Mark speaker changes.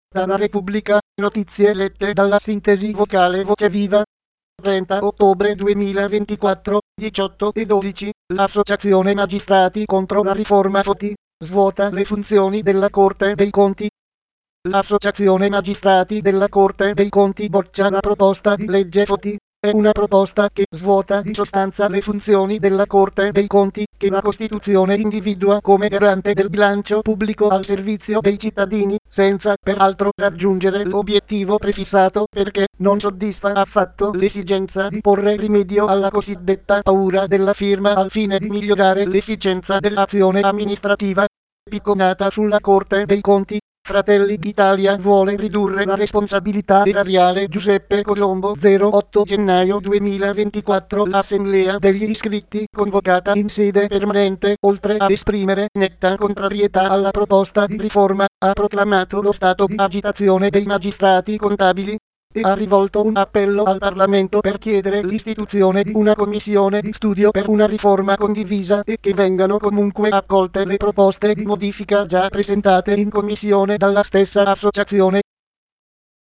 Speaker 1: Dalla Repubblica, notizie lette dalla sintesi vocale Voce Viva. 30 ottobre 2024, 18:12, l'Associazione Magistrati contro la riforma Foti svuota le funzioni della Corte dei Conti. L'Associazione Magistrati della Corte dei Conti boccia la proposta di legge Foti. È una proposta che svuota di sostanza le funzioni della Corte dei Conti, che la Costituzione individua come garante del bilancio pubblico al servizio dei cittadini, senza peraltro raggiungere l'obiettivo prefissato, perché non soddisfa affatto l'esigenza di porre rimedio alla cosiddetta paura della firma al fine di migliorare l'efficienza dell'azione amministrativa. Picconata sulla Corte dei Conti. Fratelli d'Italia vuole ridurre la responsabilità erariale. Giuseppe Colombo. 08 gennaio 2024. L'Assemblea degli iscritti, convocata in sede permanente, oltre ad esprimere netta contrarietà alla proposta di riforma, ha proclamato lo stato di agitazione dei magistrati contabili e ha rivolto un appello al Parlamento per chiedere l'istituzione di una commissione di studio per una riforma condivisa e che vengano comunque accolte le proposte di modifica già presentate in commissione dalla stessa associazione.